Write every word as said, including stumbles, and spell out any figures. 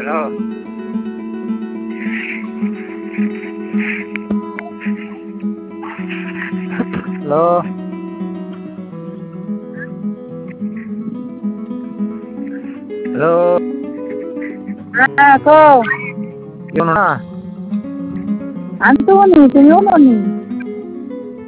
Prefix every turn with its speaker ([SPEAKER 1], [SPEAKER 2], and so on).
[SPEAKER 1] Halo. Halo. Halo.
[SPEAKER 2] Ah, kau.
[SPEAKER 1] Gimana?
[SPEAKER 2] Antoni, sini ono nih.